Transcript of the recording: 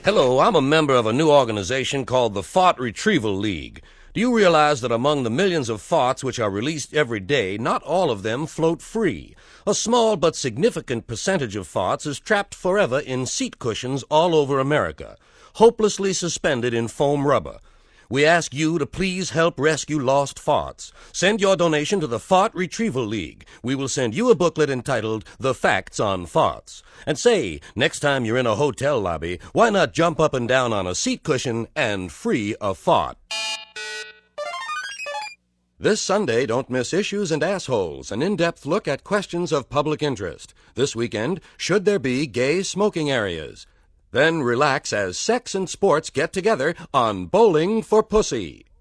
Hello, I'm a member of a new organization called the Fart Retrieval League. Do you realize that among the millions of farts which are released every day, not all of them float free? A small but significant percentage of farts is trapped forever in seat cushions all over America, hopelessly suspended in foam rubber. We ask you to please help rescue lost farts. Send your donation to the Fart Retrieval League. We will send you a booklet entitled The Facts on Farts. And say, next time you're in a hotel lobby, why not jump up and down on a seat cushion and free a fart? This Sunday, don't miss Issues and Assholes, an in-depth look at questions of public interest. This weekend, should there be gay smoking areas? Then relax as sex and sports get together on Bowling for Pussy.